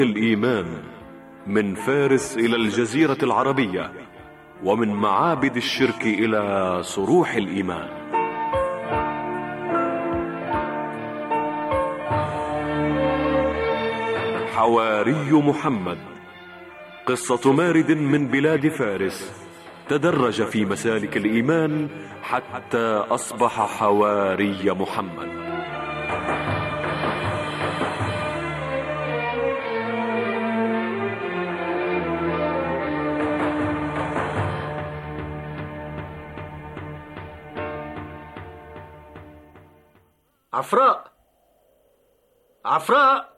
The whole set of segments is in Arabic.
الإيمان من فارس إلى الجزيرة العربية، ومن معابد الشرك إلى صروح الإيمان. حواري محمد، قصة مارد من بلاد فارس تدرج في مسالك الإيمان حتى أصبح حواري محمد. عفراء، عفراء،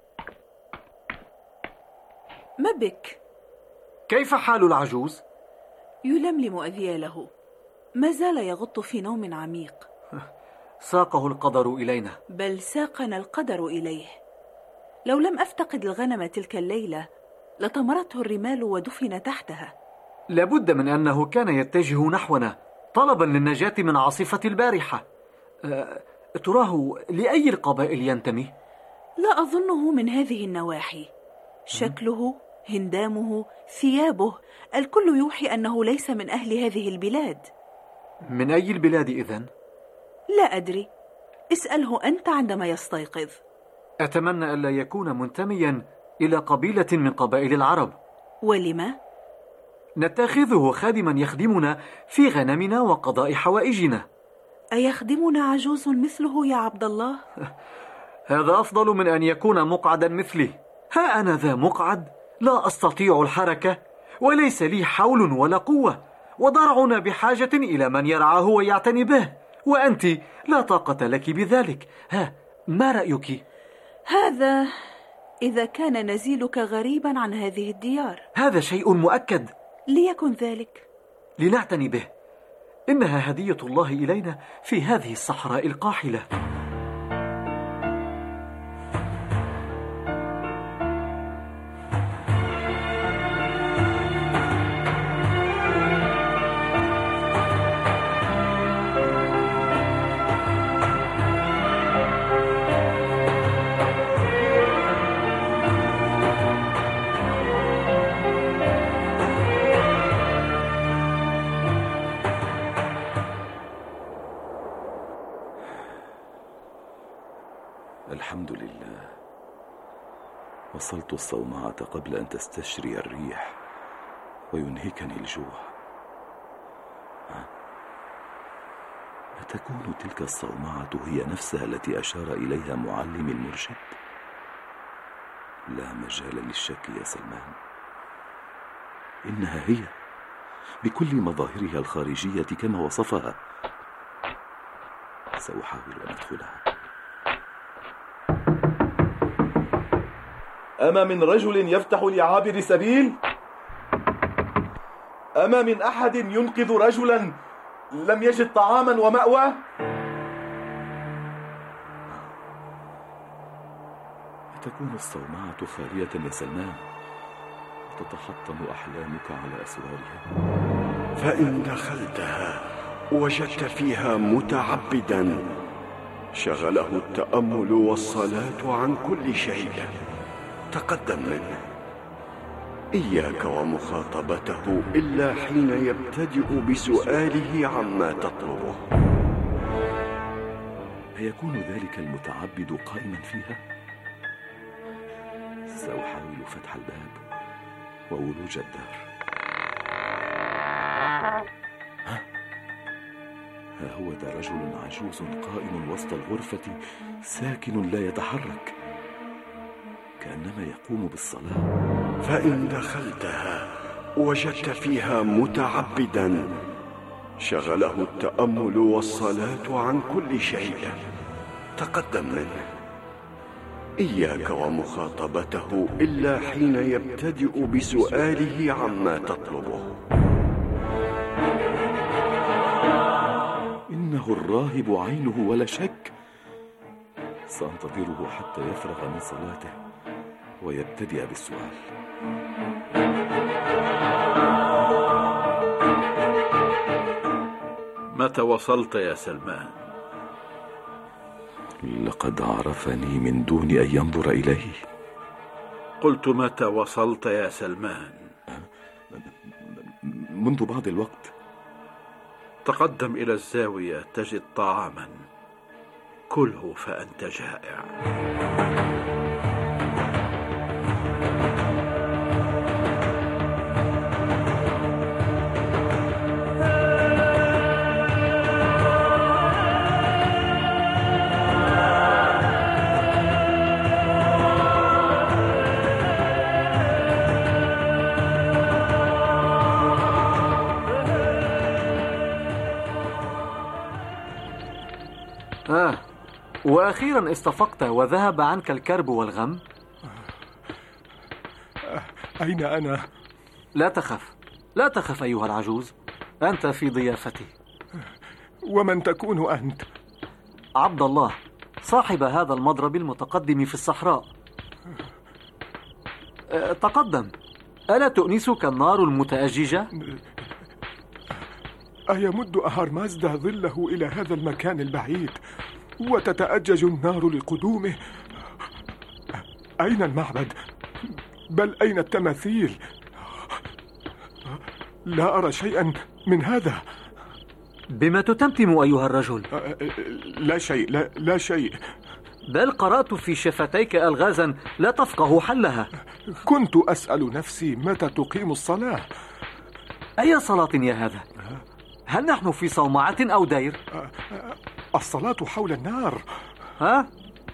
ما بك؟ كيف حال العجوز؟ يلملم أذياله، ما زال يغط في نوم عميق. ساقه القدر إلينا. بل ساقنا القدر إليه. لو لم أفتقد الغنم تلك الليلة لطمرته الرمال ودفن تحتها. لابد من أنه كان يتجه نحونا طلبا للنجاة من عاصفة البارحة. تراه لأي القبائل ينتمي؟ لا أظنه من هذه النواحي. شكله، هندامه، ثيابه، الكل يوحي أنه ليس من أهل هذه البلاد. من أي البلاد إذن؟ لا أدري، اسأله أنت عندما يستيقظ. أتمنى ألا يكون منتميا إلى قبيلة من قبائل العرب. ولما؟ نتخذه خادما يخدمنا في غنمنا وقضاء حوائجنا. أيخدمنا عجوز مثله يا عبد الله؟ هذا أفضل من أن يكون مقعدا مثلي. ها أنا ذا مقعد، لا أستطيع الحركة، وليس لي حول ولا قوة، وضرعنا بحاجة إلى من يرعاه ويعتني به، وأنت لا طاقة لك بذلك. ها، ما رأيك؟ هذا إذا كان نزيلك غريبا عن هذه الديار. هذا شيء مؤكد. ليكن ذلك. لنعتني به، إنها هدية الله إلينا في هذه الصحراء القاحلة. الحمد لله، وصلت الصومعة قبل أن تستشري الريح وينهكني الجوع. أتكون تلك الصومعة هي نفسها التي أشار إليها معلم المرشد؟ لا مجال للشك يا سلمان، إنها هي بكل مظاهرها الخارجية كما وصفها. سأحاول أن أدخلها. أما من رجل يفتح لعابر سبيل؟ أما من أحد ينقذ رجلا لم يجد طعاما ومأوى؟ تكون الصومعة خالية يا سلمان، وتتحطم أحلامك على أسوارها. فإن دخلتها وجدت فيها متعبدا شغله التأمل والصلاة عن كل شيء، تقدم منه. إياك ومخاطبته إلا حين يبتدئ بسؤاله عما تطلبه. أيكون ذلك المتعبد قائما فيها؟ سأحاول فتح الباب وولوج الدار. ها هو ذا رجل عجوز قائم وسط الغرفة ساكن لا يتحرك، كأنما يقوم بالصلاة. فإن دخلتها وجدت فيها متعبدا شغله التأمل والصلاة عن كل شيء، تقدم منه. إياك ومخاطبته إلا حين يبتدئ بسؤاله عما تطلبه. إنه الراهب عينه ولا شك. سأنتظره حتى يفرغ من صلاته ويبتدئ بالسؤال. متى وصلت يا سلمان؟ لقد عرفني من دون أن ينظر إليه. قلت متى وصلت يا سلمان؟ منذ بعض الوقت. تقدم إلى الزاوية تجد طعاما، كله فأنت جائع. وأخيرا استفقت وذهب عنك الكرب والغم. أين أنا؟ لا تخف، لا تخف أيها العجوز، أنت في ضيافتي. ومن تكون أنت؟ عبد الله، صاحب هذا المضرب المتقدم في الصحراء. تقدم، ألا تؤنسك النار المتأججة؟ أيمد أهرمازدا ظله إلى هذا المكان البعيد وتتأجج النار لقدومه؟ أين المعبد؟ بل أين التماثيل؟ لا أرى شيئا من هذا. بما تتمتم أيها الرجل؟ لا شيء، لا شيء. بل قرأت في شفتيك ألغازا لا تفقه حلها. كنت أسأل نفسي متى تقيم الصلاة. أي صلاة يا هذا؟ هل نحن في صومعة أو دير؟ الصلاة حول النار. ها؟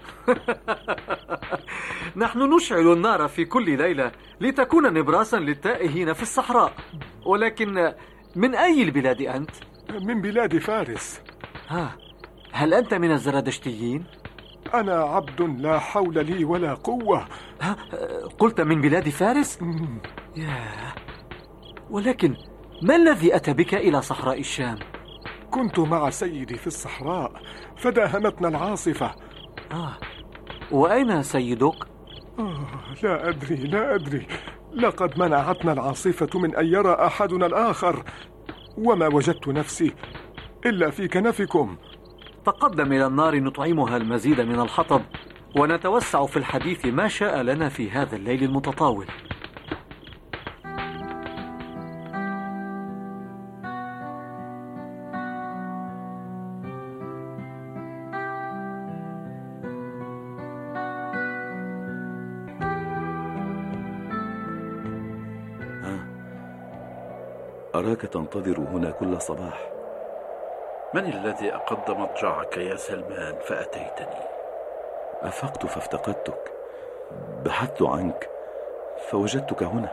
نحن نشعل النار في كل ليلة لتكون نبراسا للتائهين في الصحراء. ولكن من أي البلاد أنت؟ من بلاد فارس. هل أنت من الزردشتيين؟ أنا عبد لا حول لي ولا قوة. قلت من بلاد فارس؟ ولكن ما الذي أتى بك إلى صحراء الشام؟ كنت مع سيدي في الصحراء فداهمتنا العاصفة. وأين سيدك؟ لا أدري. لقد منعتنا العاصفة من أن يرى أحدنا الآخر، وما وجدت نفسي إلا في كنفكم. تقدم إلى النار نطعمها المزيد من الحطب ونتوسع في الحديث ما شاء لنا في هذا الليل المتطاول. أراك تنتظر هنا كل صباح. من الذي أقض مضجعك يا سلمان فأتيتني؟ أفقت فافتقدتك، بحثت عنك فوجدتك هنا.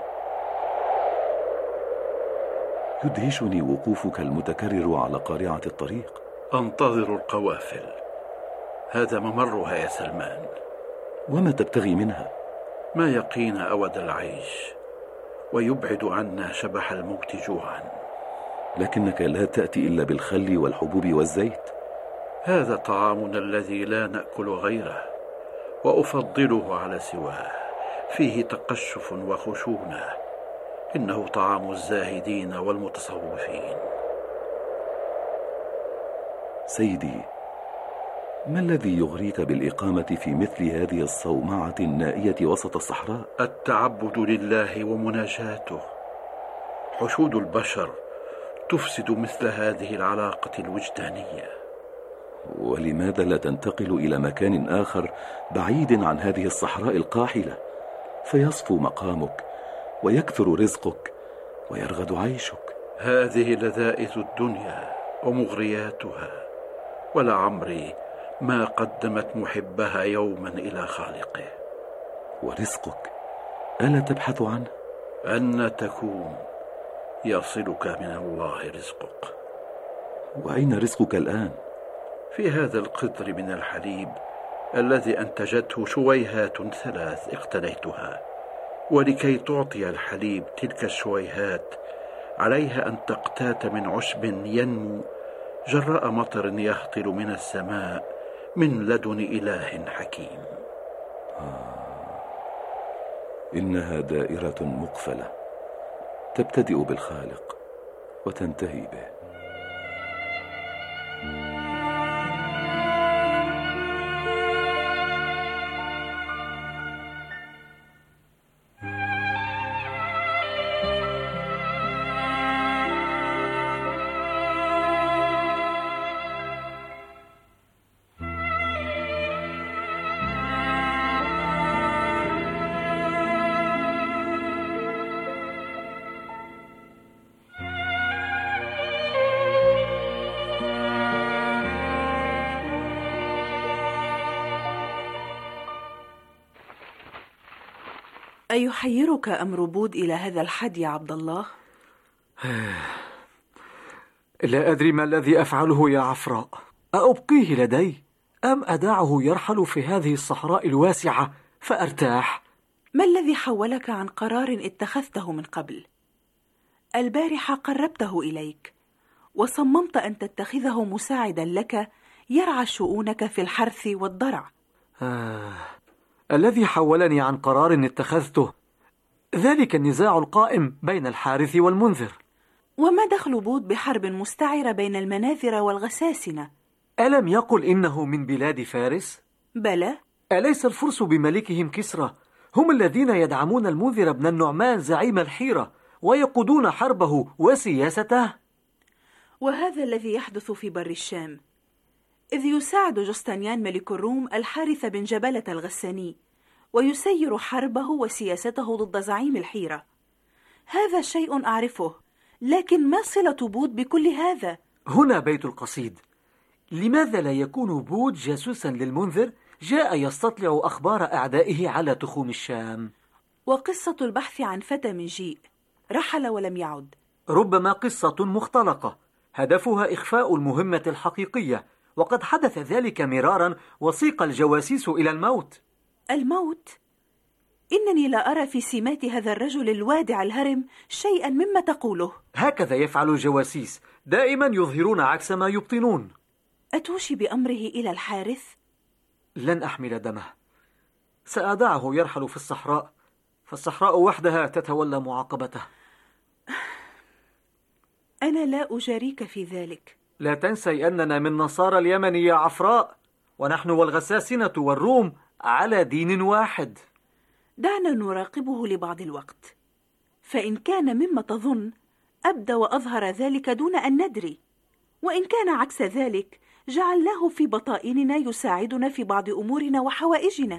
يدهشني وقوفك المتكرر على قارعة الطريق. أنتظر القوافل، هذا ممرها يا سلمان. وما تبتغي منها؟ ما يقينا أود العيش ويبعد عنا شبح الموت جوعا. لكنك لا تأتي إلا بالخل والحبوب والزيت. هذا طعامنا الذي لا نأكل غيره، وأفضله على سواه، فيه تقشف وخشونة. إنه طعام الزاهدين والمتصوفين. سيدي، ما الذي يغريك بالإقامة في مثل هذه الصومعة النائية وسط الصحراء؟ التعبد لله ومناجاته. حشود البشر تفسد مثل هذه العلاقة الوجدانية. ولماذا لا تنتقل إلى مكان آخر بعيد عن هذه الصحراء القاحلة، فيصفو مقامك ويكثر رزقك ويرغد عيشك؟ هذه لذائذ الدنيا ومغرياتها، ولعمري ما قدمت محبها يوما إلى خالقه. ورزقك ألا تبحث عنه؟ أن تكون يصلك من الله رزقك. وأين رزقك الآن؟ في هذا القدر من الحليب الذي أنتجته شويهات 3 اقتنيتها. ولكي تعطي الحليب تلك الشويهات عليها أن تقتات من عشب ينمو جراء مطر يهطل من السماء من لدن إله حكيم. إنها دائرة مقفلة تبتدئ بالخالق وتنتهي به. أيحيرك أمر بود إلى هذا الحد يا عبد الله؟ لا أدري ما الذي أفعله يا عفراء. أأبقيه لدي أم أدعه يرحل في هذه الصحراء الواسعة فأرتاح؟ ما الذي حولك عن قرار اتخذته من قبل؟ البارحة قربته إليك وصممت أن تتخذه مساعدا لك يرعى شؤونك في الحرث والضرع. الذي حولني عن قرار اتخذته ذلك النزاع القائم بين الحارث والمنذر. وما دخل بود بحرب مستعرة بين المناذر والغساسنة؟ ألم يقل إنه من بلاد فارس؟ بلى. أليس الفرس بملكهم كسرى هم الذين يدعمون المنذر بن النعمان زعيم الحيرة ويقودون حربه وسياسته؟ وهذا الذي يحدث في بر الشام، إذ يساعد جستنيان ملك الروم الحارث بن جبلة الغساني ويسير حربه وسياسته ضد زعيم الحيرة. هذا شيء أعرفه، لكن ما صلة بود بكل هذا؟ هنا بيت القصيد. لماذا لا يكون بود جاسوسا للمنذر جاء يستطلع أخبار أعدائه على تخوم الشام؟ وقصة البحث عن فتى من جيء رحل ولم يعد، ربما قصة مختلقة هدفها إخفاء المهمة الحقيقية، وقد حدث ذلك مرارا وسيق الجواسيس إلى الموت. الموت؟ إنني لا أرى في سمات هذا الرجل الوادع الهرم شيئا مما تقوله. هكذا يفعل الجواسيس، دائما يظهرون عكس ما يبطنون. أتوشي بأمره إلى الحارث؟ لن أحمل دمه، سأدعه يرحل في الصحراء، فالصحراء وحدها تتولى معاقبته. أنا لا أجاريك في ذلك. لا تنسي أننا من نصارى اليمن يا عفراء، ونحن والغساسنة والروم على دين واحد. دعنا نراقبه لبعض الوقت، فإن كان مما تظن أبدى وأظهر ذلك دون أن ندري، وإن كان عكس ذلك جعلناه في بطائننا يساعدنا في بعض أمورنا وحوائجنا.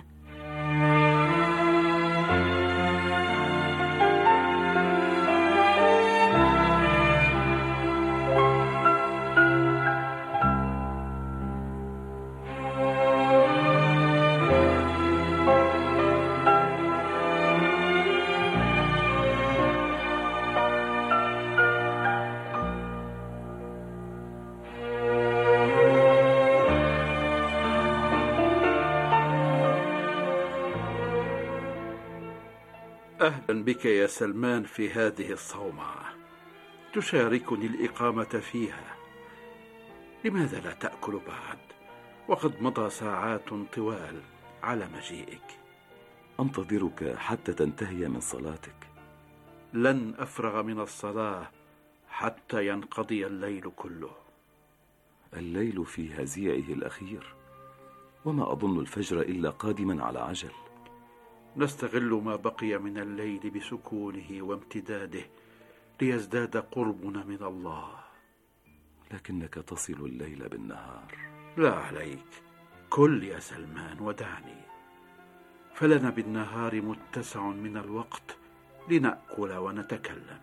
أهلا بك يا سلمان في هذه الصومعة، تشاركني الإقامة فيها. لماذا لا تأكل بعد وقد مضى ساعات طوال على مجيئك؟ أنتظرك حتى تنتهي من صلاتك. لن أفرغ من الصلاة حتى ينقضي الليل كله. الليل في هزيعه الأخير، وما أظن الفجر إلا قادما على عجل. نستغل ما بقي من الليل بسكونه وامتداده ليزداد قربنا من الله. لكنك تصل الليل بالنهار. لا عليك، كل يا سلمان ودعني، فلنا بالنهار متسع من الوقت لنأكل ونتكلم.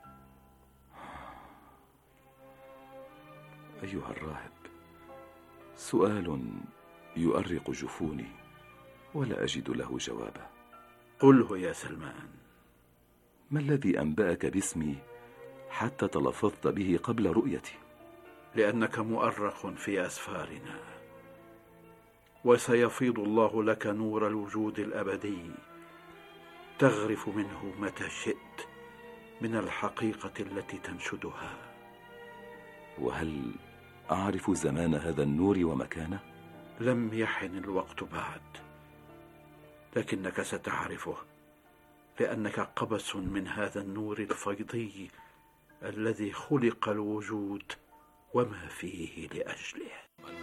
أيها الراهب، سؤال يؤرق جفوني ولا أجد له جوابا. قله يا سلمان. ما الذي أنبأك باسمي حتى تلفظت به قبل رؤيتي؟ لأنك مؤرخ في أسفارنا، وسيفيض الله لك نور الوجود الأبدي تغرف منه متى شئت من الحقيقة التي تنشدها. وهل أعرف زمان هذا النور ومكانه؟ لم يحن الوقت بعد، لكنك ستعرفه، لأنك قبس من هذا النور الفيضي الذي خلق الوجود وما فيه لأجله.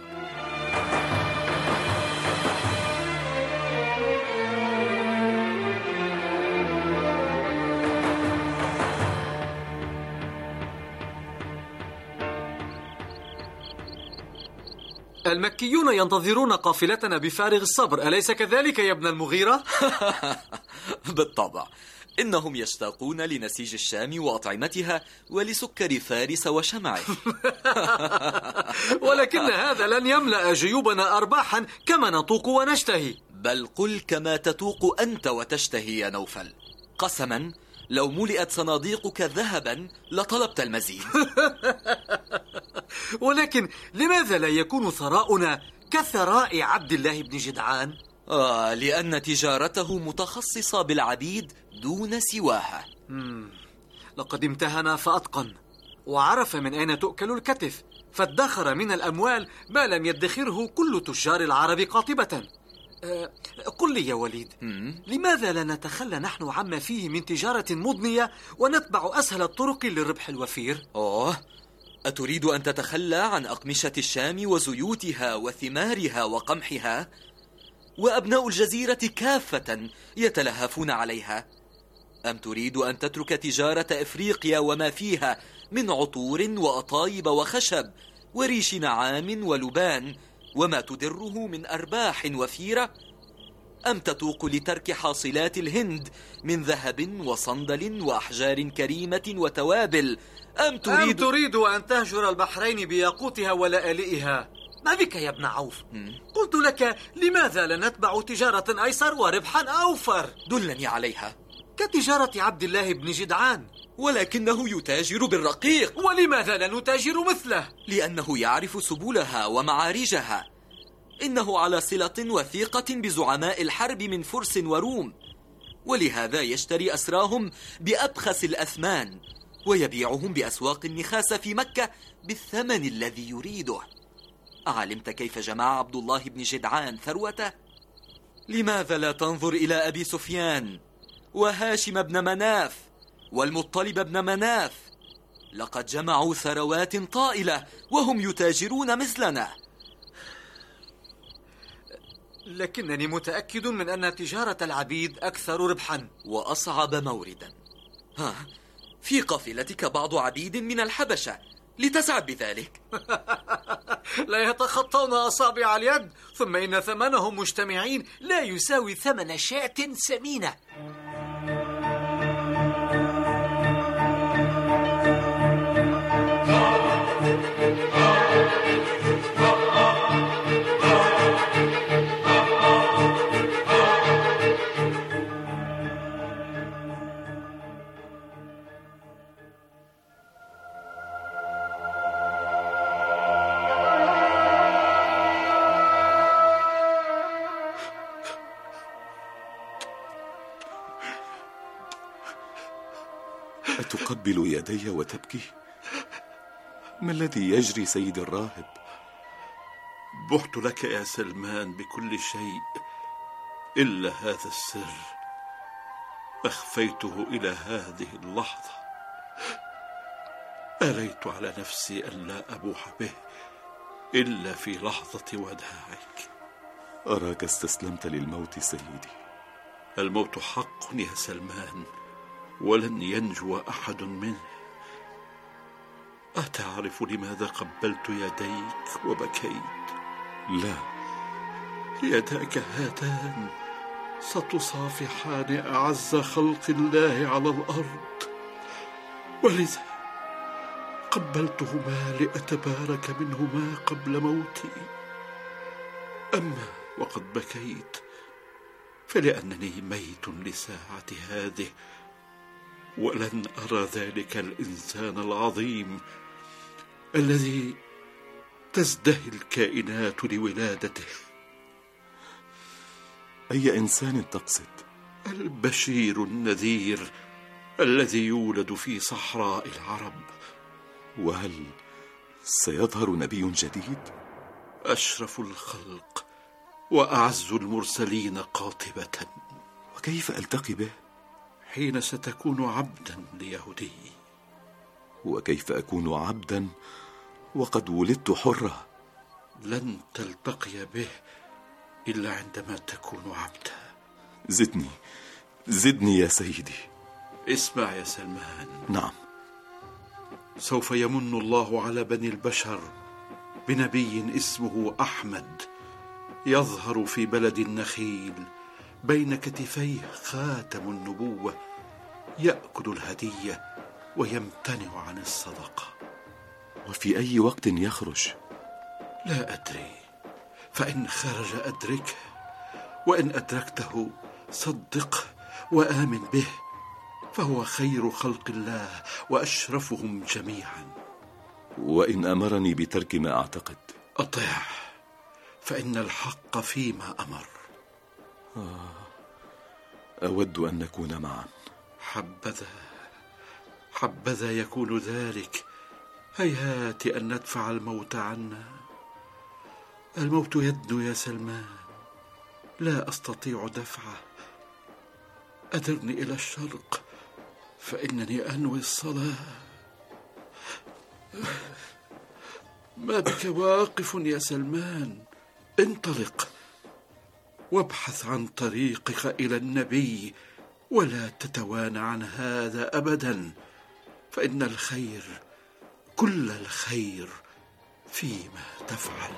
المكيون ينتظرون قافلتنا بفارغ الصبر، أليس كذلك يا ابن المغيرة؟ بالطبع، إنهم يشتاقون لنسيج الشام وأطعمتها ولسكر فارس وشمعه. ولكن هذا لن يملأ جيوبنا أرباحا كما نطوق ونشتهي. بل قل كما تتوق أنت وتشتهي يا نوفل. قسما لو ملئت صناديقك ذهبا لطلبت المزيد. ولكن لماذا لا يكون ثراؤنا كثراء عبد الله بن جدعان؟ لأن تجارته متخصصة بالعبيد دون سواها. لقد امتهن فأتقن، وعرف من أين تؤكل الكتف، فادخر من الأموال ما لم يدخره كل تجار العرب قاطبة. قل لي يا وليد، لماذا لا نتخلى نحن عما فيه من تجارة مضنية ونتبع أسهل الطرق للربح الوفير؟ أتريد أن تتخلى عن أقمشة الشام وزيوتها وثمارها وقمحها؟ وأبناء الجزيرة كافة يتلهفون عليها. أم تريد أن تترك تجارة إفريقيا وما فيها من عطور وأطايب وخشب وريش نعام ولبان وما تدره من أرباح وفيرة؟ أم تتوق لترك حاصلات الهند من ذهب وصندل وأحجار كريمة وتوابل؟ أم تريد أن تهجر البحرين بياقوتها ولآلئها؟ ما بك يا ابن عوف؟ قلت لك لماذا لا نتبع تجارة أيسر وربحا أوفر؟ دلني عليها. كتجارة عبد الله بن جدعان. ولكنه يتاجر بالرقيق. ولماذا لا نتاجر مثله؟ لأنه يعرف سبلها ومعارجها. إنه على صلة وثيقة بزعماء الحرب من فرس وروم، ولهذا يشتري أسراهم بأبخس الأثمان ويبيعهم بأسواق النخاس في مكة بالثمن الذي يريده. أعلمت كيف جمع عبد الله بن جدعان ثروته؟ لماذا لا تنظر إلى أبي سفيان وهاشم بن مناف والمطلب بن مناف؟ لقد جمعوا ثروات طائلة وهم يتاجرون مثلنا. لكنني متأكد من أن تجارة العبيد أكثر ربحا وأصعب موردا. في قافلتك بعض عبيد من الحبشة لتسعد بذلك. لا يتخطون أصابع اليد، ثم إن ثمنهم مجتمعين لا يساوي ثمن شاة سمينة. أتقبل يدي وتبكي؟ ما الذي يجري سيدي الراهب؟ بحت لك يا سلمان بكل شيء إلا هذا السر، أخفيته إلى هذه اللحظة. أليت على نفسي ألا أبوح به إلا في لحظة وداعك. أراك استسلمت للموت سيدي. الموت حق يا سلمان، ولن ينجو أحد منه. أتعرف لماذا قبلت يديك وبكيت؟ لا. يداك هاتان ستصافحان أعز خلق الله على الأرض، ولذا قبلتهما لأتبارك منهما قبل موتي. أما وقد بكيت فلأنني ميت لساعة هذه، ولن أرى ذلك الإنسان العظيم الذي تزدهي الكائنات لولادته. أي إنسان تقصد؟ البشير النذير الذي يولد في صحراء العرب. وهل سيظهر نبي جديد؟ أشرف الخلق وأعز المرسلين قاطبة. وكيف ألتقي به؟ حين ستكون عبدا ليهودي. وكيف أكون عبدا وقد ولدت حرة؟ لن تلتقي به إلا عندما تكون عبدا. زدني يا سيدي. اسمع يا سلمان. نعم. سوف يمن الله على بني البشر بنبي اسمه أحمد، يظهر في بلد النخيل بين كتفيه خاتم النبوة، يأكل الهدية ويمتنع عن الصدقة. وفي أي وقت يخرج؟ لا أدري، فإن خرج أدركه، وإن أدركته صدقه وآمن به، فهو خير خلق الله وأشرفهم جميعا. وإن أمرني بترك ما أعتقد؟ أطيع، فإن الحق فيما أمر. أود أن نكون معا. حبذا يكون ذلك. هيهات أن ندفع الموت عنا. الموت يدنو يا سلمان، لا أستطيع دفعه. أدرني إلى الشرق فإنني أنوي الصلاة. ما بك واقف يا سلمان؟ انطلق وابحث عن طريقك إلى النبي، ولا تتوانى عن هذا أبدا، فإن الخير كل الخير فيما تفعل.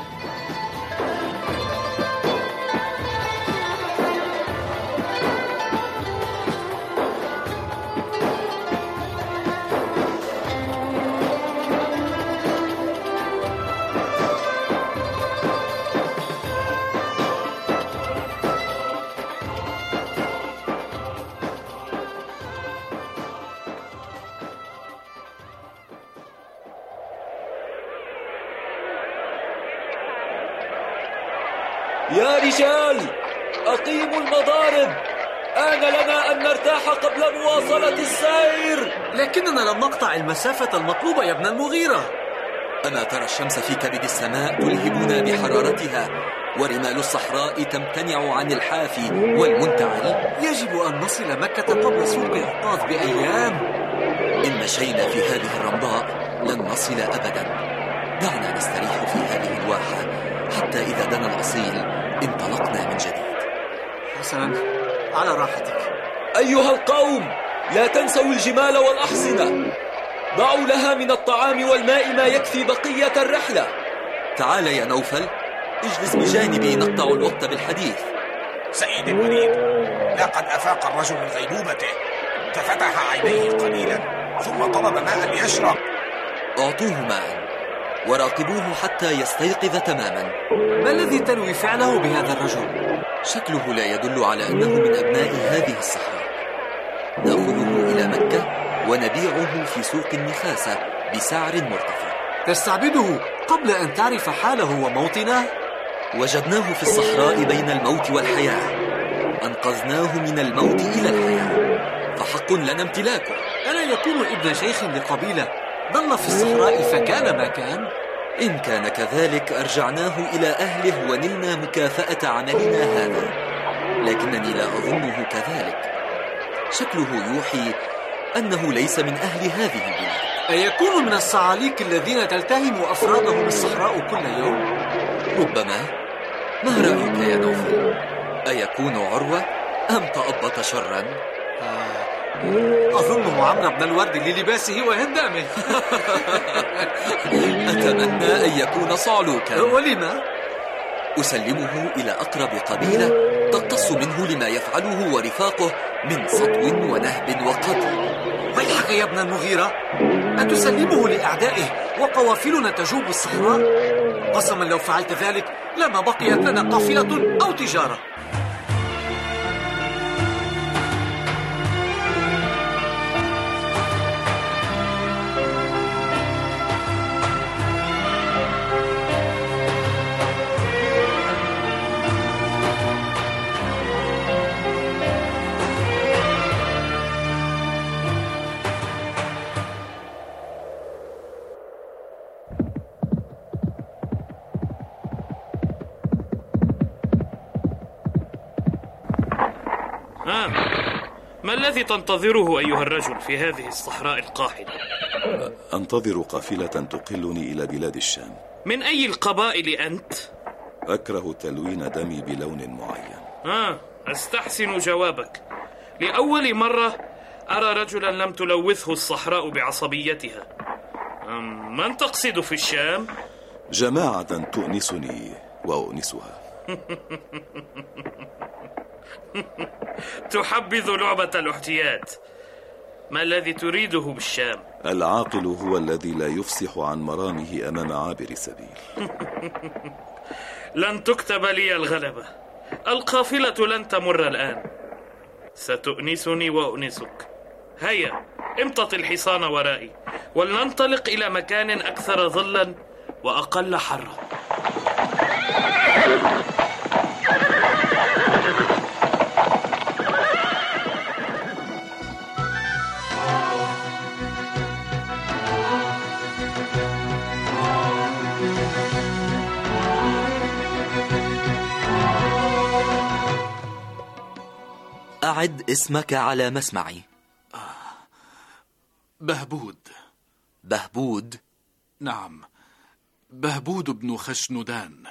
يا رجال، أقيموا المضارب. آن لنا أن نرتاح قبل مواصلة السير. لكننا لم نقطع المسافة المطلوبة يا ابن المغيرة. أما ترى الشمس في كبد السماء تلهبنا بحرارتها، ورمال الصحراء تمتنع عن الحافي والمنتعل؟ يجب أن نصل مكة قبل سوق عكاظ بأيام. إن مشينا في هذه الرمضاء لن نصل أبدا. دعنا نستريح في هذه الواحة حتى إذا دنا الأصيل انطلقنا من جديد. حسنا، على راحتك. أيها القوم، لا تنسوا الجمال والأحصنة. ضعوا لها من الطعام والماء ما يكفي بقية الرحلة. تعال يا نوفل، اجلس بجانبي نقطع الوقت بالحديث. سيدي الوليد، لقد أفاق الرجل من غيبوبته، ففتح عينيه قليلا ثم طلب ماء يشرب. أعطوه ماء وراقبوه حتى يستيقظ تماما. ما الذي تنوي فعله بهذا الرجل؟ شكله لا يدل على أنه من أبناء هذه الصحراء. نأخذه إلى مكة ونبيعه في سوق النخاسة بسعر مرتفع. تستعبده قبل أن تعرف حاله وموطنه؟ وجدناه في الصحراء بين الموت والحياة، أنقذناه من الموت إلى الحياة، فحق لنا امتلاكه. ألا يكون ابن شيخ لقبيلة ضل في الصحراء فكان ما كان؟ إن كان كذلك أرجعناه إلى أهله ونلنا مكافأة عملنا هذا، لكنني لا أظنه كذلك. شكله يوحي أنه ليس من أهل هذه البلاد. أيكون من الصعاليك الذين تلتهم أفرادهم الصحراء كل يوم؟ ربما. ما رأيك يا نوفل؟ أيكون عروة أم تأبط شرا؟ أظنه عمرو بن الورد للباسه وهندامه. أتمنى أن يكون صعلوكا. ولما؟ أسلمه إلى أقرب قبيلة تقتص منه لما يفعله ورفاقه من سطو ونهب وقتل. ويحك يا ابن المغيرة، أتسلمه لأعدائه وقوافلنا تجوب الصحراء؟ قسما لو فعلت ذلك لما بقيت لنا قافلة أو تجارة. ما الذي تنتظره أيها الرجل في هذه الصحراء القاحلة؟ أنتظر قافلة تقلني إلى بلاد الشام. من أي القبائل أنت؟ أكره تلوين دمي بلون معين. أستحسن جوابك. لأول مرة أرى رجلا لم تلوثه الصحراء بعصبيتها. من تقصد في الشام؟ جماعة تؤنسني وأؤنسها. تحبذ لعبة الاحتيات. ما الذي تريده بالشام؟ العاقل هو الذي لا يفصح عن مرامه أمام عابر سبيل. لن تكتب لي الغلبة. القافلة لن تمر الآن، ستؤنسني وأؤنسك. هيا امتط الحصان ورائي ولننطلق إلى مكان أكثر ظلا وأقل حرا. أعد اسمك على مسمعي. بهبود. بهبود؟ نعم، بهبود بن خشندان.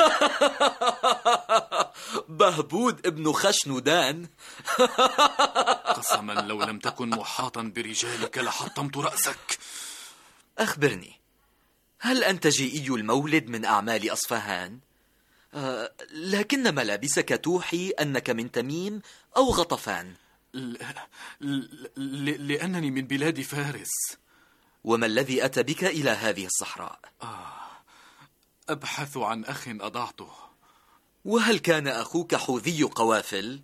بهبود ابن خشندان؟ قسما لو لم تكن محاطا برجالك لحطمت رأسك. أخبرني، هل أنت جيئي المولد من أعمال أصفهان؟ لكن ملابسك توحي أنك من تميم أو غطفان. لأنني من بلاد فارس. وما الذي أتى بك إلى هذه الصحراء؟ أبحث عن أخ أضعته. وهل كان أخوك حوذي قوافل؟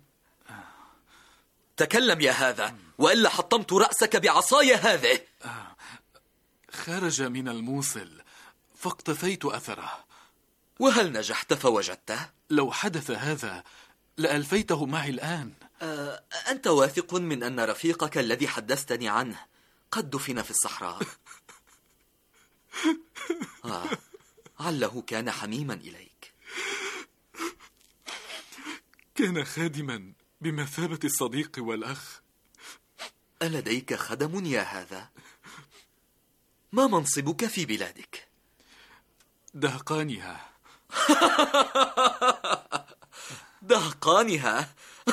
تكلم يا هذا، وإلا حطمت رأسك بعصاي هذه. خرج من الموصل فاقتفيت أثره. وهل نجحت فوجدته؟ لو حدث هذا لألفيته معي الآن. أنت واثق من أن رفيقك الذي حدثتني عنه قد دفن في الصحراء؟ عله كان حميما إليك. كان خادما بمثابة الصديق والأخ. ألديك خدم يا هذا؟ ما منصبك في بلادك؟ دهقانها. دهقانها؟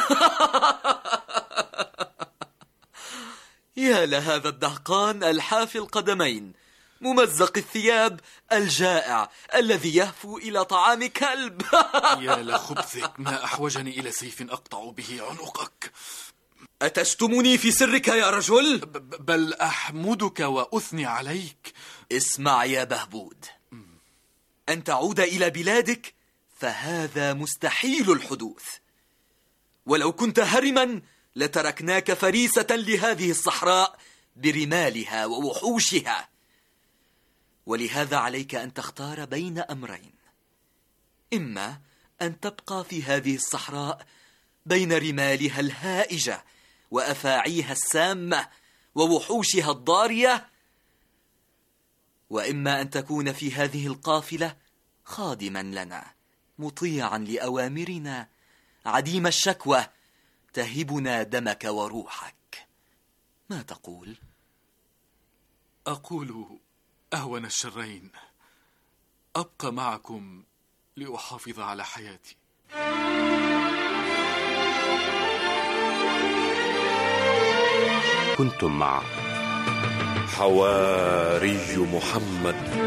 يا لهذا الدهقان الحافي القدمين ممزق الثياب الجائع الذي يهفو إلى طعام كلب. يا لخبثك، ما أحوجني إلى سيف أقطع به عنقك. أتشتمني في سرك يا رجل؟ بل أحمدك وأثني عليك. اسمع يا بهبود، أن تعود إلى بلادك فهذا مستحيل الحدوث، ولو كنت هرما لتركناك فريسة لهذه الصحراء برمالها ووحوشها. ولهذا عليك أن تختار بين أمرين: إما أن تبقى في هذه الصحراء بين رمالها الهائجة وأفاعيها السامة ووحوشها الضارية، وإما أن تكون في هذه القافلة خادما لنا مطيعا لأوامرنا عديم الشكوى تهبنا دمك وروحك. ما تقول؟ أقول أهون الشرين، أبقى معكم لأحافظ على حياتي. كنتم مع حواري محمد.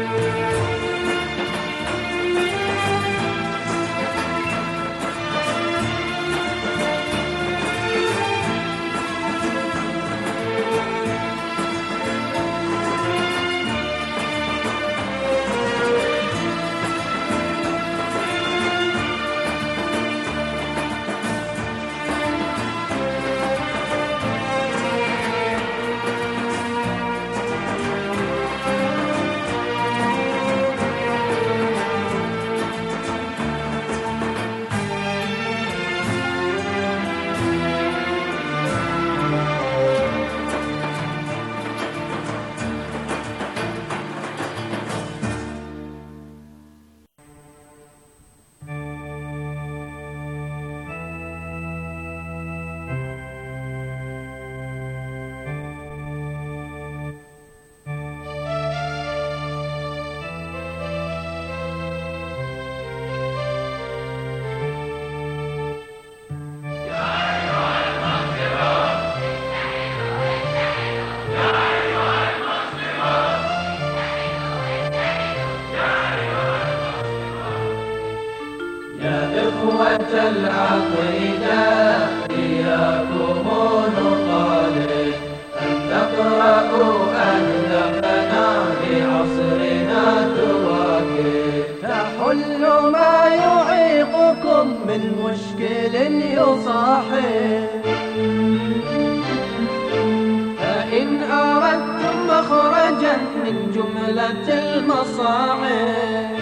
أردتم مخرجا من جملة المصاعب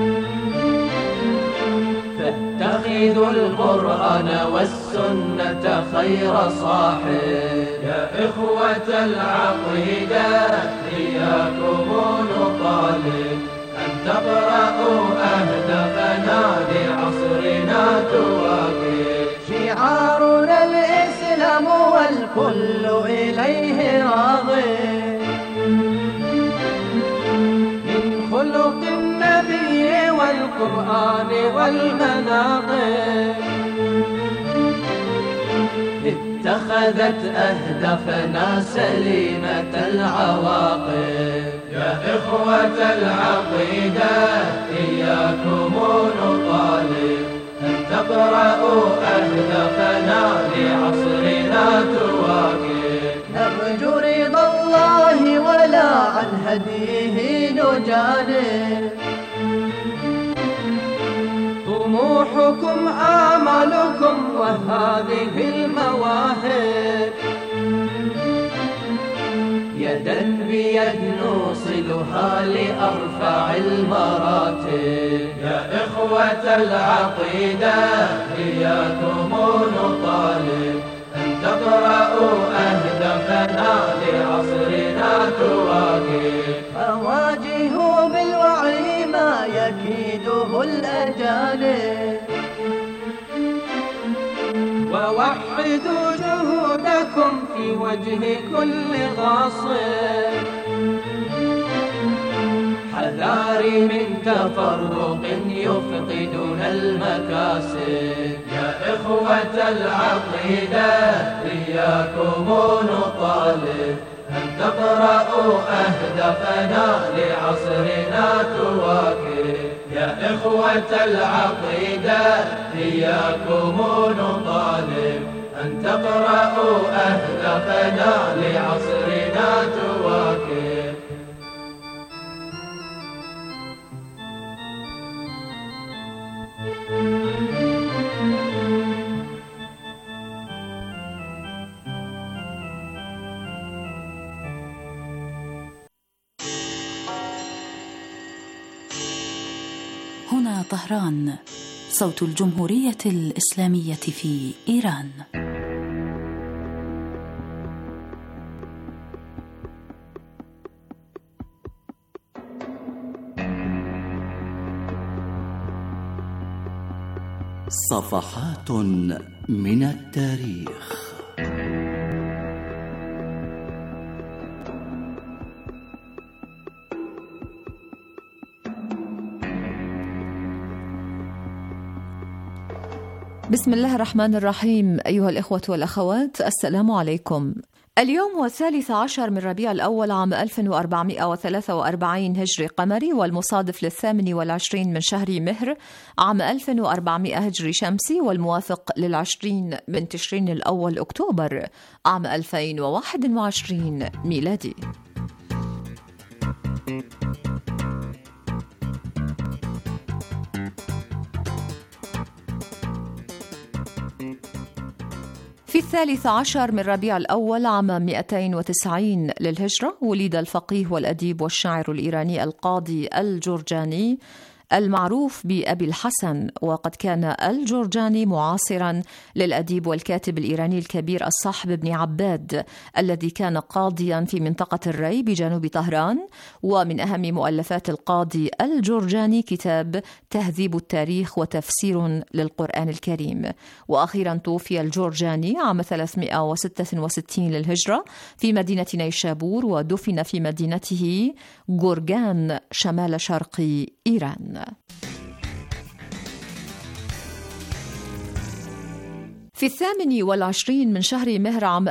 فاتخذوا القرآن والسنة خير صاحب. يا إخوة العقيدة إياكم نطالب أن تقرأوا أهدافنا لعصرنا تواكب. شعارنا الإسلام والكل إليه راغب من خلق النبي والقرآن والمناقب. اتخذت أهدافنا سليمة العواقب. يا إخوة العقيدة إياكم نطالب أن تقرأوا أهدافنا لعصرنا تواكب. نرجو رضا الله ولا عن هديه نجانب. طموحكم آمالكم وهذه المواهب يدا بيد نوصلها لأرفع المراتب. يا إخوة العقيدة إياكم نطالب أن تقرأوا أهدافنا لعصرنا تواكب. فواجهوا بالوعي ما يكيده الأجانب ووحدوا جهودكم في وجه كل غاصب. حذاري من تفرق يفقدنا المكاسب. يا إخوة العقيدة إياكم نطالب أن تقرأوا أهدافنا لعصرنا تواكب. يا إخوة العقيدة إياكم نطالب أن تقرأوا أهدافنا لعصرنا تواكب. هنا طهران، صوت الجمهورية الإسلامية في إيران. صفحات من التاريخ. بسم الله الرحمن الرحيم. أيها الإخوة والأخوات، السلام عليكم. اليوم هو 13 من ربيع الأول عام 1443 هجري قمري، والمصادف ل28 من شهر مهر عام 1400 هجري شمسي، والموافق ل20 من تشرين الأول أكتوبر عام 2021 ميلادي. في 13 من ربيع الأول عام 290 للهجرة ولد الفقيه والأديب والشاعر الإيراني القاضي الجرجاني المعروف بأبي الحسن. وقد كان الجرجاني معاصرا للأديب والكاتب الإيراني الكبير الصاحب بن عباد الذي كان قاضيا في منطقة الري بجنوب طهران. ومن أهم مؤلفات القاضي الجرجاني كتاب تهذيب التاريخ وتفسير للقرآن الكريم. وأخيرا توفي الجرجاني عام 366 للهجرة في مدينة نيشابور، ودفن في مدينته جورجان شمال شرق إيران. في 28 من شهر مهر عام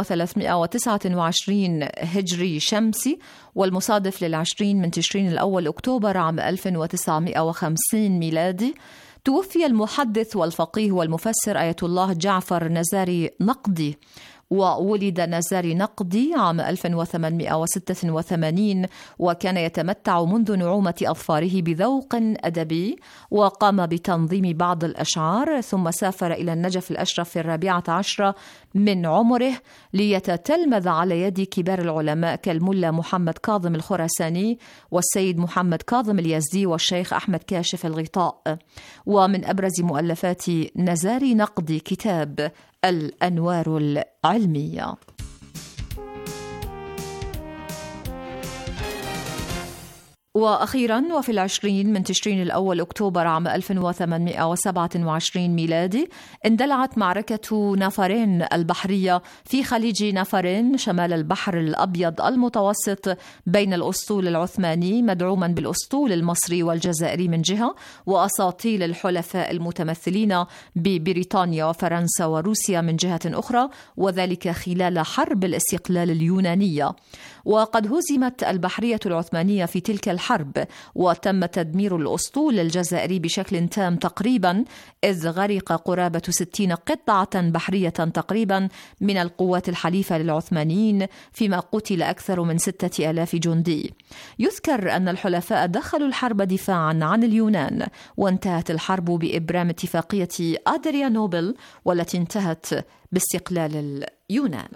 1329 هجري شمسي، والمصادف ل20 من تشرين الأول أكتوبر عام 1950 ميلادي، توفي المحدث والفقيه والمفسر آية الله جعفر نزاري نقدي. وولد نزاري نقدي عام 1886، وكان يتمتع منذ نعومة أظفاره بذوق أدبي، وقام بتنظيم بعض الأشعار، ثم سافر إلى النجف الأشرف في 14 من عمره ليتتلمذ على يد كبار العلماء كالملا محمد كاظم الخراساني والسيد محمد كاظم اليزدي والشيخ أحمد كاشف الغطاء. ومن أبرز مؤلفات نزاري نقدي كتاب الأنوار العلمية. وأخيرا وفي 20 من تشرين الأول أكتوبر عام 1827 ميلادي اندلعت معركة نافارين البحرية في خليج نافارين شمال البحر الأبيض المتوسط بين الأسطول العثماني مدعوما بالأسطول المصري والجزائري من جهة، وأساطيل الحلفاء المتمثلين ببريطانيا وفرنسا وروسيا من جهة أخرى، وذلك خلال حرب الاستقلال اليونانية. وقد هزمت البحرية العثمانية في تلك الحرب، وتم تدمير الأسطول الجزائري بشكل تام تقريبا، إذ غرق قرابة 60 قطعة بحرية تقريبا من القوات الحليفة للعثمانيين، فيما قتل أكثر من 6000 جندي. يذكر أن الحلفاء دخلوا الحرب دفاعا عن اليونان، وانتهت الحرب بإبرام اتفاقية أدريانوبل، والتي انتهت باستقلال اليونان.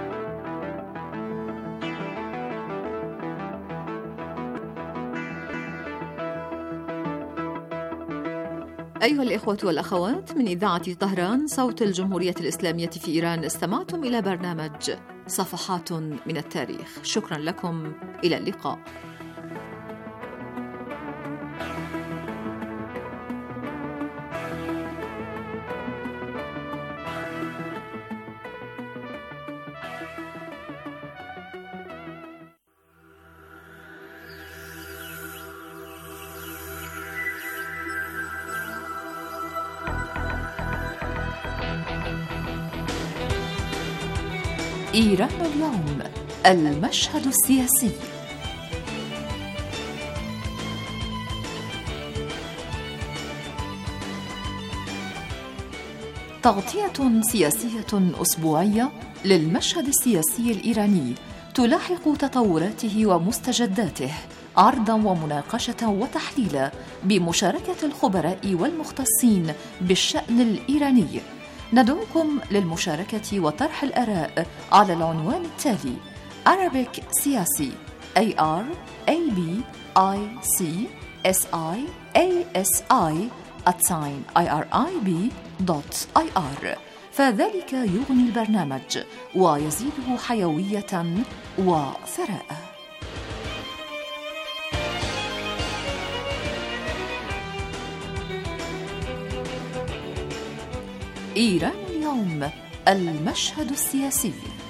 أيها الإخوة والأخوات، من إذاعة طهران صوت الجمهورية الإسلامية في إيران، استمعتم إلى برنامج صفحات من التاريخ. شكرا لكم، إلى اللقاء. إيران اليوم، المشهد السياسي. تغطية سياسية أسبوعية للمشهد السياسي الإيراني، تلاحق تطوراته ومستجداته، عرضا ومناقشة وتحليلا بمشاركة الخبراء والمختصين بالشأن الإيراني. ندعوكم للمشاركة وطرح الآراء على العنوان التالي: Arabic سياسي ARABICSIASI@irib.ir، فذلك يغني البرنامج ويزيده حيوية وثراء. إيران اليوم، المشهد السياسي.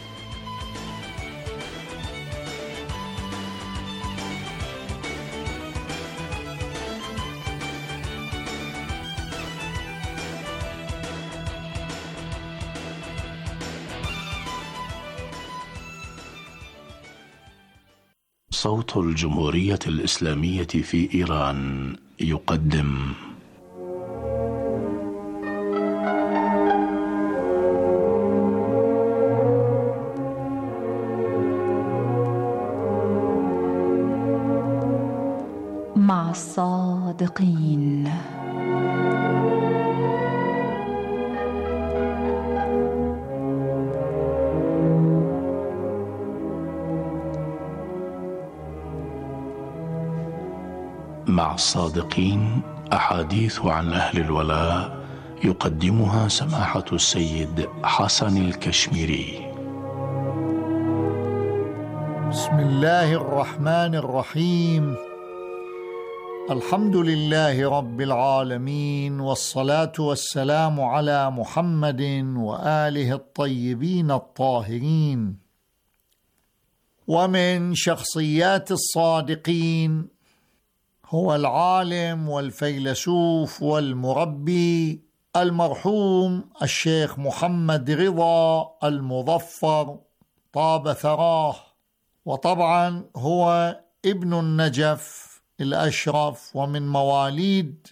صوت الجمهورية الإسلامية في إيران يقدم مع الصادقين. مع الصادقين، أحاديث عن أهل الولاء يقدمها سماحة السيد حسن الكشميري. بسم الله الرحمن الرحيم. الحمد لله رب العالمين، والصلاة والسلام على محمد وآله الطيبين الطاهرين. ومن شخصيات الصادقين هو العالم والفيلسوف والمربي المرحوم الشيخ محمد رضا المظفر طاب ثراه، وطبعا هو ابن النجف الأشرف، ومن مواليد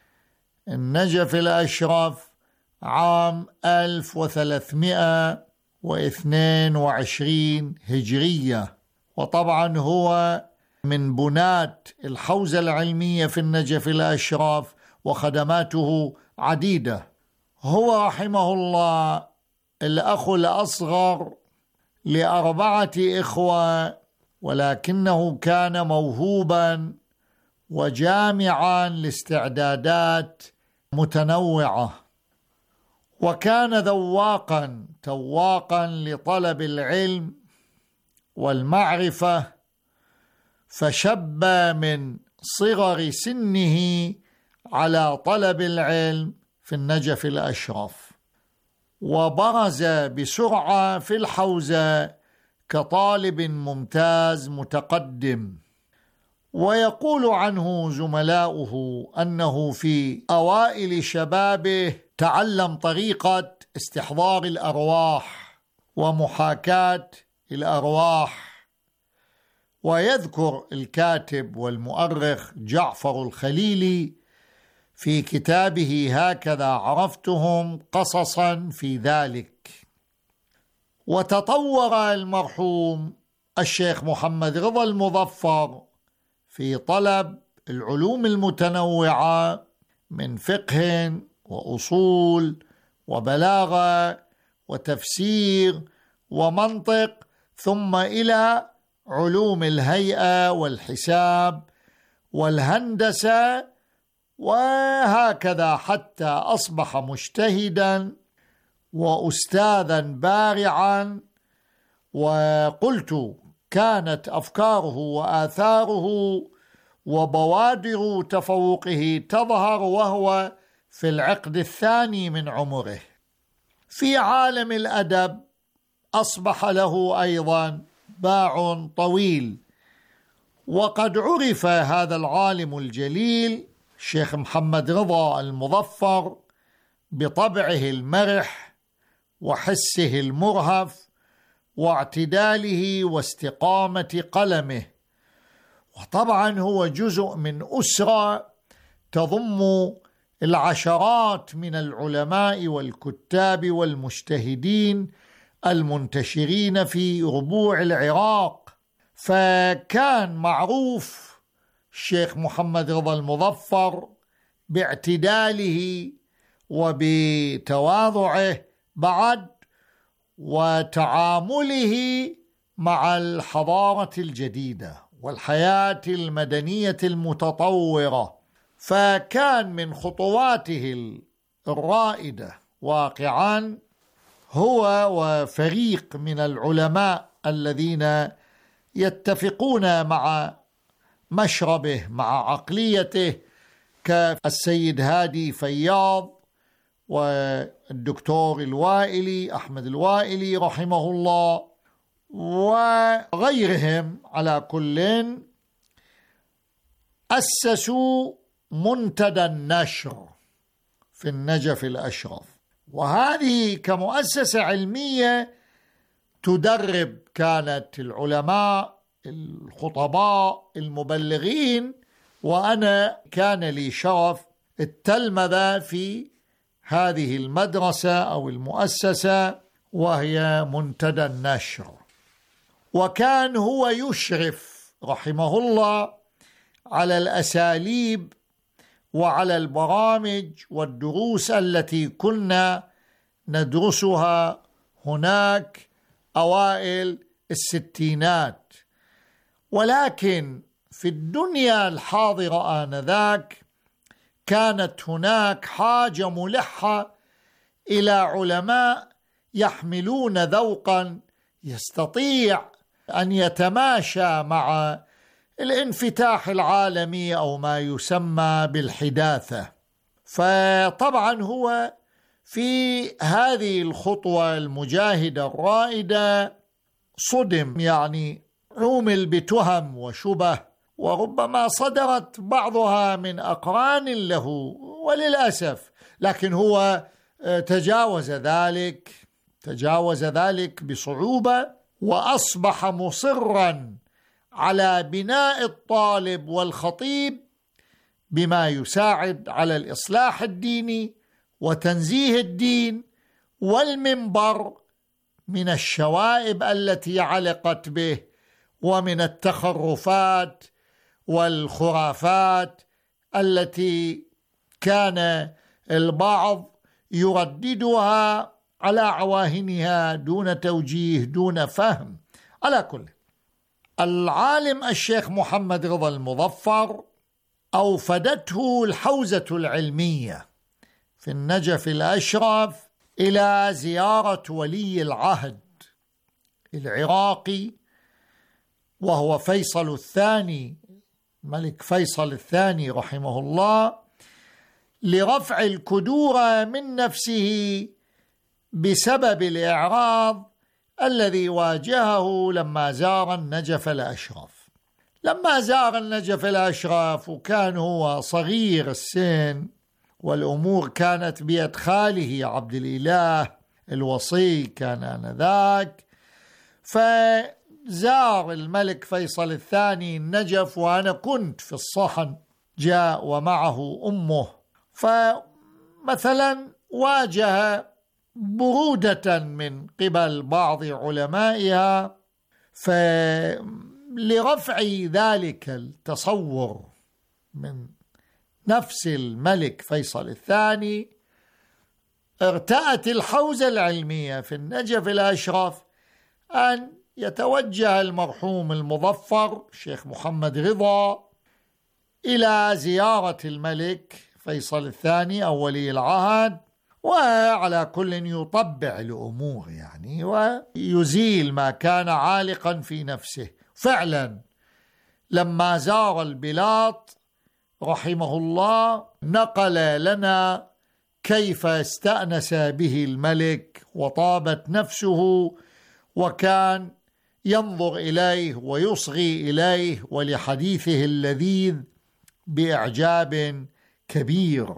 النجف الأشرف عام 1300 1222 هجرية. وطبعا هو من بناة الحوزة العلمية في النجف الأشرف، وخدماته عديدة. هو رحمه الله الأخ الأصغر ل4 إخوة، ولكنه كان موهوبا وجامعا لاستعدادات متنوعة، وكان تواقا لطلب العلم والمعرفة، فشب من صغر سنه على طلب العلم في النجف الأشرف، وبرز بسرعة في الحوزة كطالب ممتاز متقدم. ويقول عنه زملاؤه أنه في أوائل شبابه تعلم طريقة استحضار الأرواح ومحاكاة الأرواح. ويذكر الكاتب والمؤرخ جعفر الخليلي في كتابه هكذا عرفتهم قصصا في ذلك. وتطور المرحوم الشيخ محمد رضا المظفر في طلب العلوم المتنوعة من فقه وأصول وبلاغة وتفسير ومنطق، ثم إلى علوم الهيئة والحساب والهندسة، وهكذا حتى أصبح مجتهدا وأستاذا بارعا. وقلت كانت أفكاره وآثاره وبوادر تفوقه تظهر وهو في العقد الثاني من عمره. في عالم الأدب أصبح له أيضا باع طويل، وقد عرف هذا العالم الجليل الشيخ محمد رضا المظفر بطبعه المرح وحسه المرهف واعتداله واستقامة قلمه. وطبعا هو جزء من أسرة تضم العشرات من العلماء والكتاب والمجتهدين المنتشرين في ربوع العراق. فكان معروف الشيخ محمد رضا المظفر باعتداله وبتواضعه بعد، وتعامله مع الحضارة الجديدة والحياة المدنية المتطورة. فكان من خطواته الرائدة واقعا هو وفريق من العلماء الذين يتفقون مع مشربه مع عقليته، كالسيد هادي فياض والدكتور الوائلي أحمد الوائلي رحمه الله وغيرهم. على كل أسسوا منتدى النشر في النجف الأشرف، وهذه كمؤسسة علمية تدرب كانت العلماء الخطباء المبلغين، وأنا كان لي شرف التلمذة في هذه المدرسة أو المؤسسة وهي منتدى النشر. وكان هو يشرف رحمه الله على الأساليب وعلى البرامج والدروس التي كنا ندرسها هناك أوائل الستينات. ولكن في الدنيا الحاضرة آنذاك كانت هناك حاجة ملحة إلى علماء يحملون ذوقا يستطيع أن يتماشى مع الانفتاح العالمي أو ما يسمى بالحداثة. فطبعا هو في هذه الخطوة المجاهدة الرائدة صدم، يعني عومل بتهم وشبه، وربما صدرت بعضها من أقران له وللأسف، لكن هو تجاوز ذلك بصعوبة، وأصبح مصرا على بناء الطالب والخطيب بما يساعد على الإصلاح الديني وتنزيه الدين والمنبر من الشوائب التي علقت به ومن التخرفات والخرافات التي كان البعض يرددها على عواهنها دون توجيه دون فهم. على كل، العالم الشيخ محمد رضا المظفر أوفدته الحوزة العلمية في النجف الأشرف إلى زيارة ولي العهد العراقي وهو فيصل الثاني، الملك فيصل الثاني رحمه الله، لرفع الكدورة من نفسه بسبب الإعراض الذي واجهه لما زار النجف الأشرف. لما زار النجف الأشرف وكان هو صغير السن والأمور كانت بيد خاله عبد الإله الوصي كان آنذاك، فزار الملك فيصل الثاني النجف وأنا كنت في الصحن، جاء ومعه أمه، فمثلا واجه برودة من قبل بعض علمائها، فلرفع ذلك التصور من نفس الملك فيصل الثاني ارتأت الحوزة العلمية في النجف الأشرف أن يتوجه المرحوم المظفر الشيخ محمد رضا إلى زيارة الملك فيصل الثاني أو ولي العهد، وعلى كل يطبع الأمور يعني ويزيل ما كان عالقا في نفسه. فعلا لما زار البلاط رحمه الله نقل لنا كيف استأنس به الملك وطابت نفسه، وكان ينظر إليه ويصغي إليه ولحديثه اللذيذ بإعجاب كبير.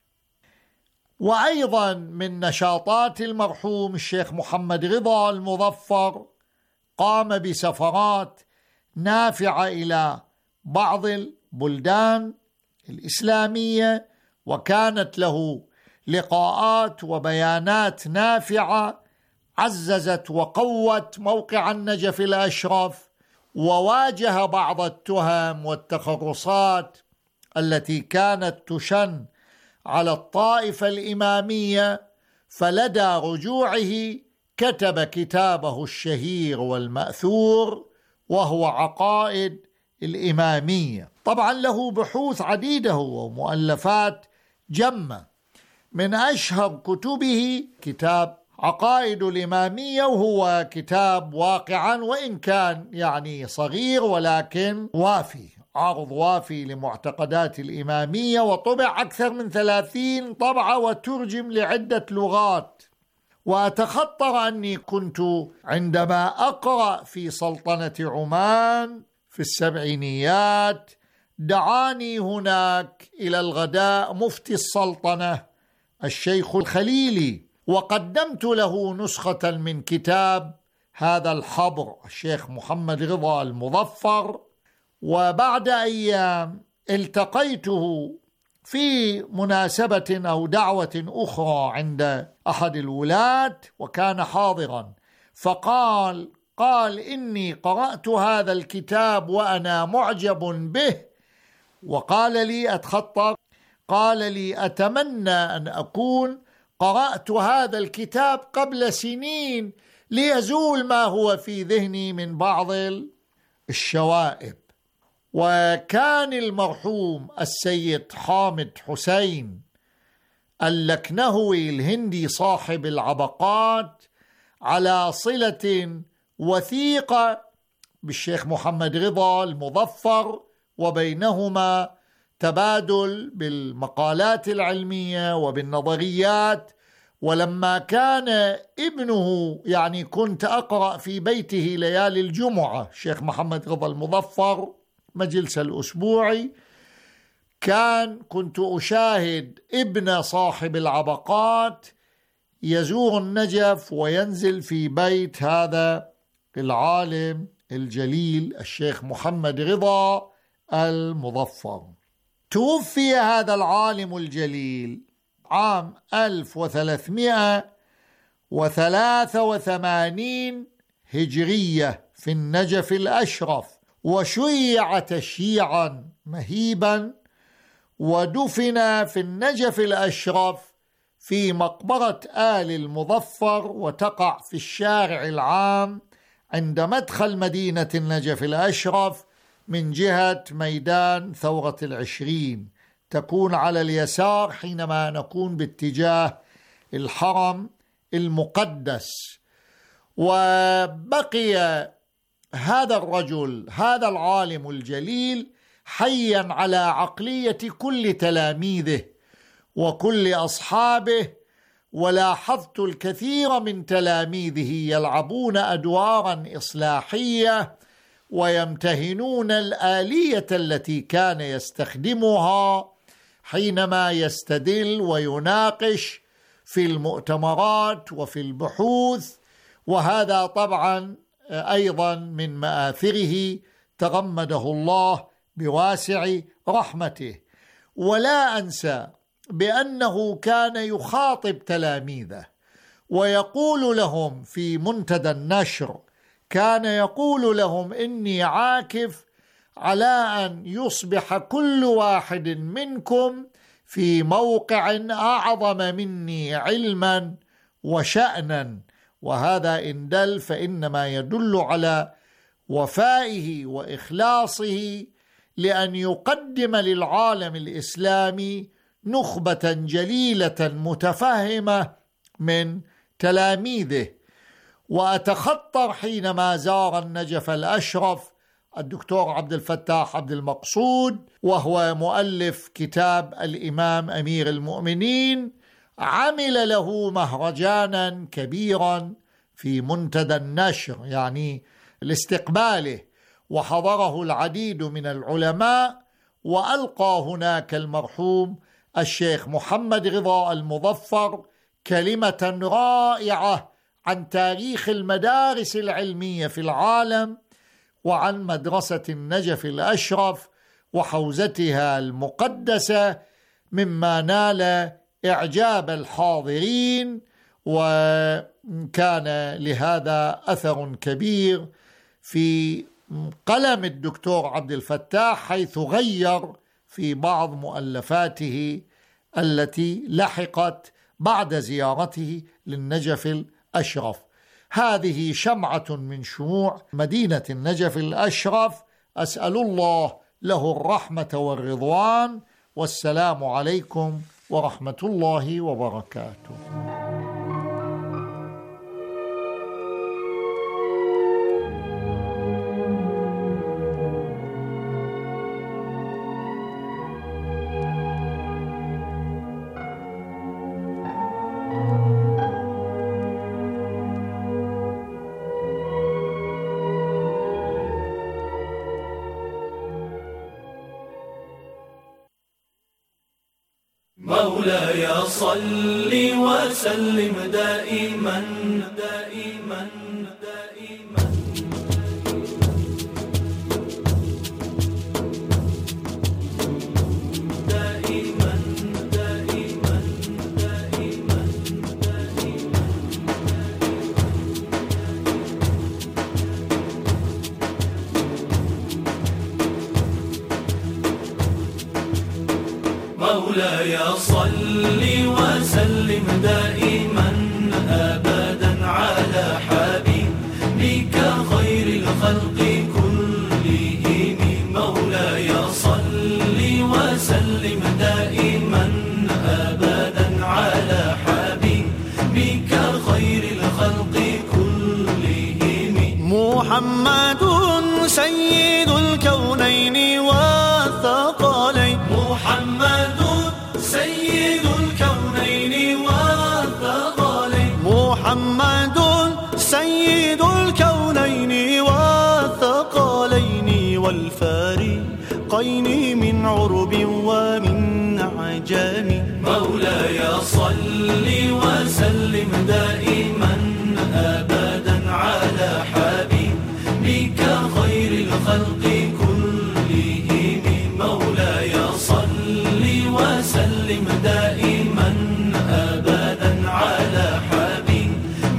وأيضا من نشاطات المرحوم الشيخ محمد رضا المظفر قام بسفرات نافعة إلى بعض البلدان الإسلامية، وكانت له لقاءات وبيانات نافعة عززت وقوت موقع النجف الأشرف، وواجه بعض التهم والتخرصات التي كانت تشن على الطائفة الإمامية. فلدى رجوعه كتب كتابه الشهير والمأثور وهو عقائد الإمامية. طبعا له بحوث عديدة ومؤلفات جمة، من أشهر كتبه كتاب عقائد الإمامية، وهو كتاب واقعا وإن كان يعني صغير ولكن وافي، عرض وافي لمعتقدات الإمامية، وطبع أكثر من 30 طبعة وترجم لعدة لغات. وأتخطر أني كنت عندما أقرأ في سلطنة عمان في السبعينيات دعاني هناك إلى الغداء مفتي السلطنة الشيخ الخليلي، وقدمت له نسخة من كتاب هذا الحبر الشيخ محمد رضا المظفر. وبعد أيام التقيته في مناسبة أو دعوة أخرى عند أحد الولاة وكان حاضرا، فقال إني قرأت هذا الكتاب وأنا معجب به، وقال لي أتخطر، قال لي أتمنى أن أكون قرأت هذا الكتاب قبل سنين ليزول ما هو في ذهني من بعض الشوائب. وكان المرحوم السيد حامد حسين اللكنهوي الهندي صاحب العبقات على صلة وثيقة بالشيخ محمد رضا المظفر، وبينهما تبادل بالمقالات العلمية وبالنظريات. ولما كان ابنه يعني كنت أقرأ في بيته ليالي الجمعة الشيخ محمد رضا المظفر مجلس الأسبوعي، كنت أشاهد ابن صاحب العبقات يزور النجف وينزل في بيت هذا العالم الجليل الشيخ محمد رضا المظفر. توفي هذا العالم الجليل عام 1300 و83 هجرية في النجف الأشرف، وشيع تشييعا مهيبا، ودفن في النجف الأشرف في مقبرة آل المظفر، وتقع في الشارع العام عند مدخل مدينة النجف الأشرف من جهة ميدان ثورة 20، تكون على اليسار حينما نكون باتجاه الحرم المقدس. وبقي هذا الرجل، هذا العالم الجليل، حيا على عقلية كل تلاميذه وكل أصحابه، ولاحظت الكثير من تلاميذه يلعبون أدوارا إصلاحية ويمتهنون الآلية التي كان يستخدمها حينما يستدل ويناقش في المؤتمرات وفي البحوث. وهذا طبعا أيضا من مآثره تغمده الله بواسع رحمته. ولا أنسى بأنه كان يخاطب تلاميذه ويقول لهم في منتدى النشر، كان يقول لهم: إني عاكف على أن يصبح كل واحد منكم في موقع أعظم مني علما وشأنا. وهذا إن دل فإنما يدل على وفائه وإخلاصه لأن يقدم للعالم الإسلامي نخبة جليلة متفهمة من تلاميذه. وأتخطر حينما زار النجف الأشرف الدكتور عبد الفتاح عبد المقصود، وهو مؤلف كتاب الإمام أمير المؤمنين، عمل له مهرجانا كبيرا في منتدى النشر، يعني لاستقباله، وحضره العديد من العلماء، وألقى هناك المرحوم الشيخ محمد رضا المظفر كلمة رائعة عن تاريخ المدارس العلمية في العالم، وعن مدرسة النجف الأشرف وحوزتها المقدسة، مما نال إعجاب الحاضرين، وكان لهذا أثر كبير في قلم الدكتور عبد الفتاح، حيث غير في بعض مؤلفاته التي لحقت بعد زيارته للنجف الأشرف. هذه شمعة من شموع مدينة النجف الأشرف، أسأل الله له الرحمة والرضوان، والسلام عليكم ورحمة الله وبركاته. مولاي صل وسلم دائما دائما دائما دائما دائما دائما دائما. مولاي صل وسلم دائما أبدا على حبيبك خير الخلق كلهم. مولاي صل وسلم دائما أبدا على حبيبك خير الخلق كلهم. محمد سيد الكونين والثقلين. محمد سيد الكونين والثقلين. محمد سيد الكونين والثقلين والفريقين من عرب ومن عجم. مولاي صل وسلم دائما أبدا على حبيبك خير الخلق كلهم. مولاي صل وسلم دائما أبدا على حبيبك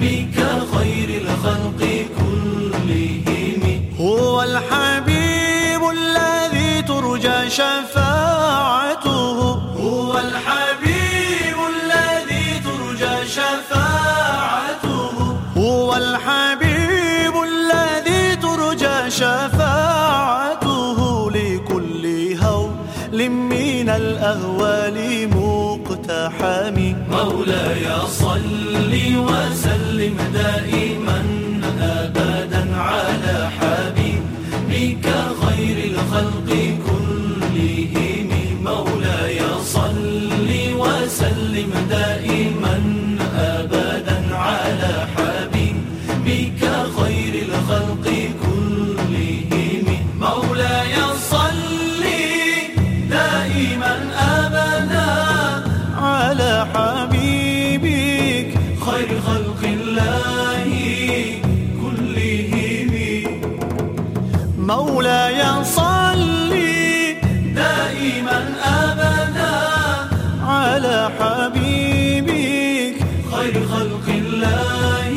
الحبيب الذي ترجى شفاعته، هو الحبيب الذي ترجى شفاعته، هو الحبيب الذي ترجى شفاعته، لكل هول من الأهوال مقتحم. مولاي صل وسلم دائما أبدا على حبيبك خير الخلق كلهم. مولاي صل وسلم دائما أبدا على حبيبك خير الخلق كلهم. مولاي صل دائما أبدا على حبيبك خير خلق الله كلهم. مولاي صل دائما أبدا على حبيبك خير خلق الله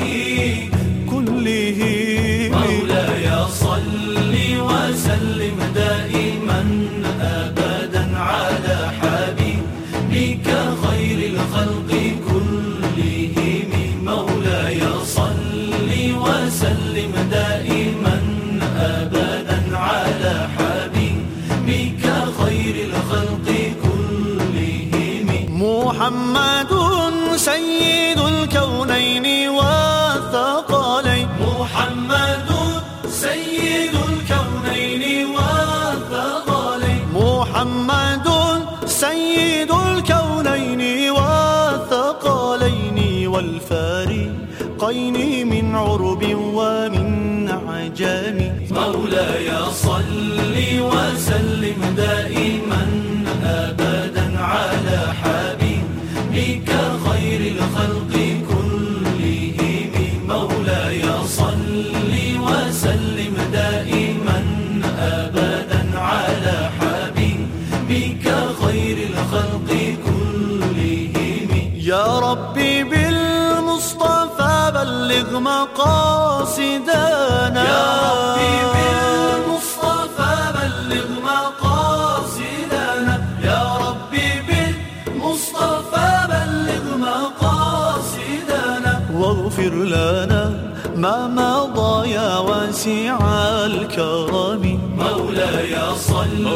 كلهم. مولاي صل وسلم دائما أبدا على حبيبك خير الخلق كلهم. مولاي صل وسلم دائما أبدا على حبيبك خير الخلق كلهم. محمد سيد الكونين والثقلين، محمد سيد الكونين والثقلين، محمد سيد الكونين والثقلين والفارقين من عرب ومن عجم. مولاي صل وسلم دائما أبدا على حبيبك خير الخلق كلهم. مولاي صل وسلم دائما أبدا على حبيبك خير الخلق كلهم. يا ربي بالمصطفى بلغ مقاصدنا، يا ربي بالمصطفى بلغ مقاصدنا، يا ربي بالمصطفى بلغ مقاصدنا، واغفر لنا ما مضى يا واسع الكرم. مولاي صل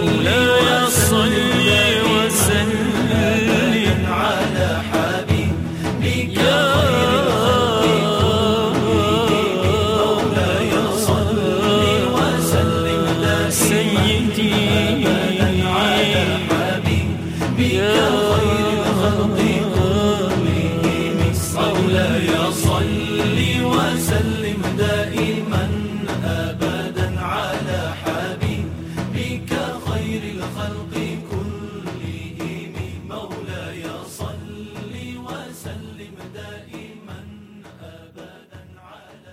وسلم على حبيبك خير الخلق كلهم. مولاي صل وسلم دائما أبدا على حبيبك خير الخلق كلهم. مولاي صل وسلم دائما أبدا على حبيبك خير الخلق كلهم. مولاي صل وسلم دائما أبدا على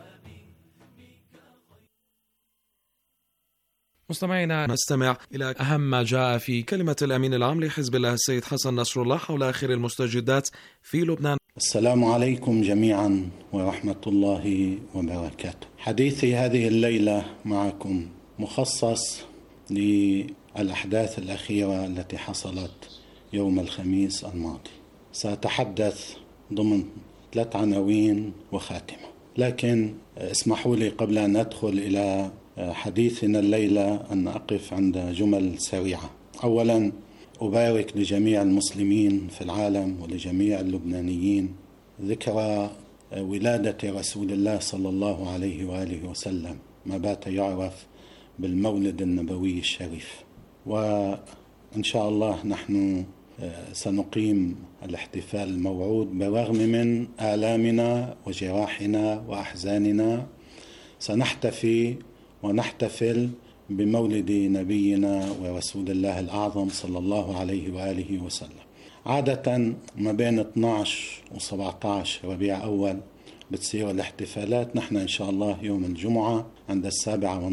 مستمعينا، نستمع إلى أهم ما جاء في كلمة الأمين العام لحزب الله السيد حسن نصر الله حول آخر المستجدات في لبنان. السلام عليكم جميعا ورحمة الله وبركاته. حديثي هذه الليلة معكم مخصص للأحداث الأخيرة التي حصلت يوم الخميس الماضي. سأتحدث ضمن 3 عناوين وخاتمة، لكن اسمحوا لي قبل أن أدخل إلى حديثنا الليلة أن أقف عند جمل سريعة. أولا، أبارك لجميع المسلمين في العالم ولجميع اللبنانيين ذكرى ولادة رسول الله صلى الله عليه وآله وسلم، ما بات يعرف بالمولد النبوي الشريف. وإن شاء الله نحن سنقيم الاحتفال الموعود برغم من آلامنا وجراحنا وأحزاننا. سنحتفي ونحتفل بمولد نبينا ورسول الله الأعظم صلى الله عليه وآله وسلم. عادة ما بين 12 و17 ربيع أول بتصير الاحتفالات. نحن إن شاء الله يوم الجمعة عند 7:30